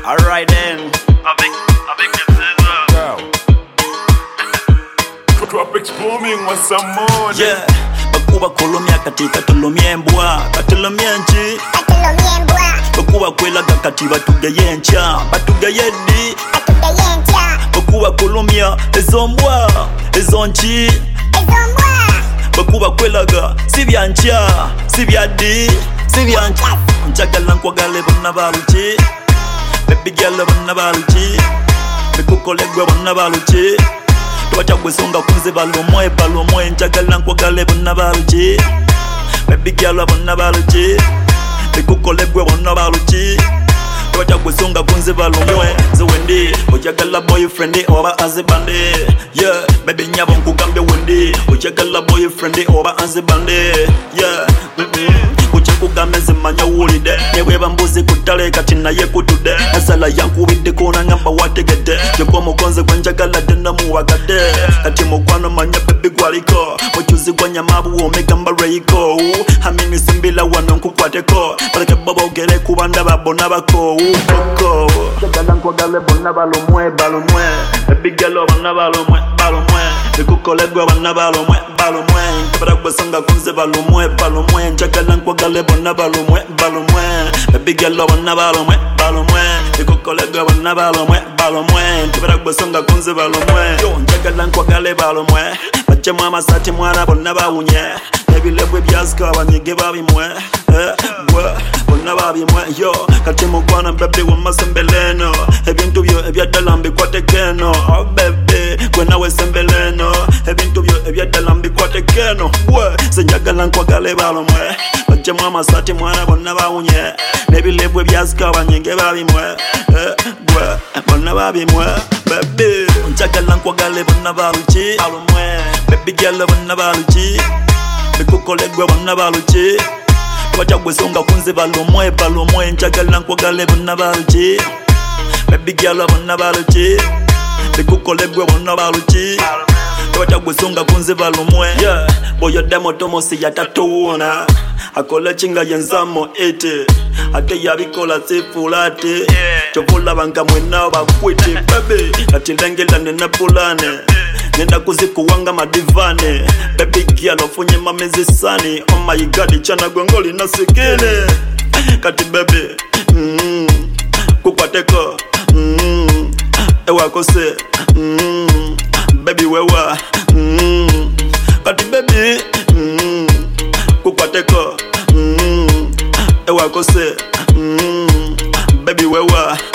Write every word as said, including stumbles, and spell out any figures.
Alright then. Avec, avec les César. Tropics booming with some more. Yeah. Bakuba kolomia katika tolomia mbwa. Katolomia nchi. Katolomia mbwa. Bakuba kwela kakati batugaye ncha. Batugaye di. Batugaye ncha. Bakuba kolomia ezo mbwa. Ezo nchi. Ezo mbwa. Bakuba kwelaga sibya ncha. Sibya di. Sibya ncha. Njagala nkwagale bonna baluchi. Baby girl bonna baluchi. Bikukolegwe bonna baluchi. Twacha kwesonga kunze balomwe balomwe njagala nkwagale bonna baluchi. Baby girl bonna baluchi. Bikukolegwe bonna baluchi. Twacha kwesonga kunze balomwe zewendi ojagala boyfriend oba azibande. Yeah baby nyabo nkugambe wendi ojagala boyfriend oba azibande. Yeah mm -mm. Kugambe zimanya wulide newe bambuzi kutale kati naye kutude nasala yankubidde kona ngamba wategedde yoko mugonze gwanjagala dena muwagade kati mukwano manya baby gwaliko muchuzi gwanyamabu omegamba reiko hamini simbila wano nkukwateko baleke baba ogere kubanda babona bako koko jagala nkwagale bonna balomwe balomwe baby galo bonna balomwe balomwe bikukolegwa bonna balomwe balomwe kabara gwesonga kunze balomwe balomwe njagala nkwagale bonna balomwe balomwe baby girl bonna balomwe balomwe bikukolegwa bonna balomwe balomwe kabara gwesonga kunze balomwe yo njagala nkwagale balomwe bache mama sati mwana bonna bawunye ebilebwe byazika abanyige babimwe eh gwe bonna babimwe yo kati mukwana baby wamasembeleno ebintu byo ebyaddala mbikwatekeno oh baby gwe nawe sembeleno ebintu byo ebyaddala mbikwatekeno gwe senjagala nkwagale balomwe bache mama sati mwana bonna bawunye nebilebwe byazika abanyige babimwe eh gwe bonna babimwe baby njagala nkwagale bonna baluchi balomwe baby girl bonna baluchi bikukolegwe bonna baluchi twacha gwesonga kunze balomwe balomwe njagala nkwagale bonna baluchi baby girl bonna baluchi bikukolegwe bonna baluchi twacha gwesonga kunze balomwe yeah boyo demo tomosi yatatuona akola chinga yenzamo ete ate yabikola sefulate chovula banga mwena bakwete baby ati ndengela nena pulane nenda kuzikuwanga madivane baby girl ofunye mamezi sani oh my god chana gwengoli na sikene kati baby mm kukwateko mm ewa kose mm baby wewa mm kati baby mm kukwateko mm ewa kose mm baby wewa